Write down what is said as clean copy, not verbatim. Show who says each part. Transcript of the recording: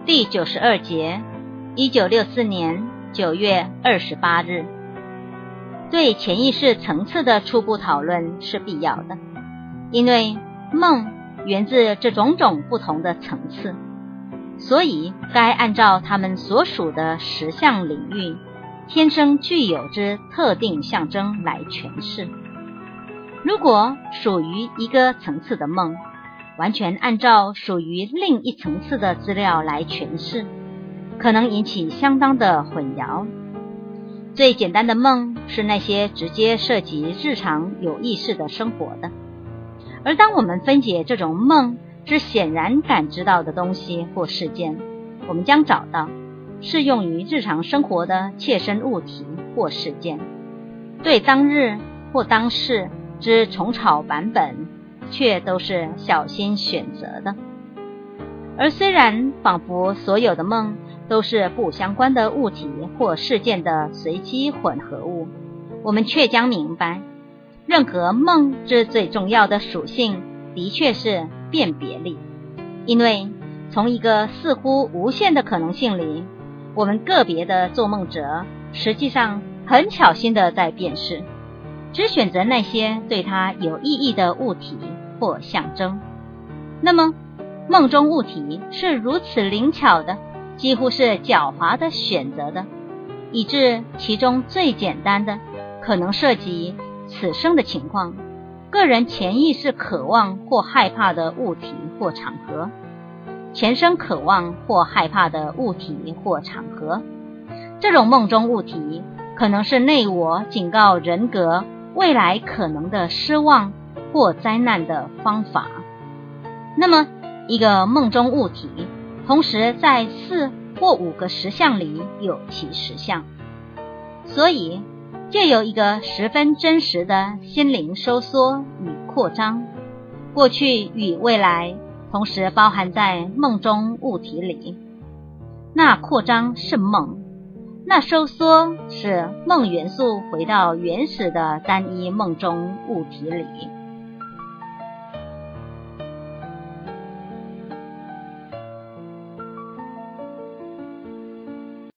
Speaker 1: 第92节，1964年9月28日。对潜意识层次的初步讨论是必要的，因为梦源自这种种不同的层次，所以该按照他们所属的实相领域天生具有之特定象征来诠释。如果属于一个层次的梦，完全按照属于另一层次的资料来诠释，可能引起相当的混淆。最简单的梦是那些直接涉及日常有意识的生活的，而当我们分解这种梦之显然感知到的东西或事件，我们将找到适用于日常生活的切身物体或事件，对当日或当世之重炒版本却都是小心选择的。而虽然仿佛所有的梦都是不相关的物体或事件的随机混合物，我们却将明白，任何梦之最重要的属性的确是辨别力，因为从一个似乎无限的可能性里，我们个别的做梦者实际上很巧心的在辨识，只选择那些对它有意义的物体或象征。那么梦中物体是如此灵巧的，几乎是狡猾的选择的，以致其中最简单的可能涉及此生的情况，个人潜意识渴望或害怕的物体或场合，前生渴望或害怕的物体或场合。这种梦中物体可能是内我警告人格未来可能的失望或灾难的方法。那么一个梦中物体同时在4或5个实相里有其实相，所以借由一个十分真实的心灵收缩与扩张，过去与未来同时包含在梦中物体里。那扩张是梦，那收缩使梦元素回到原始的单一梦中物体里。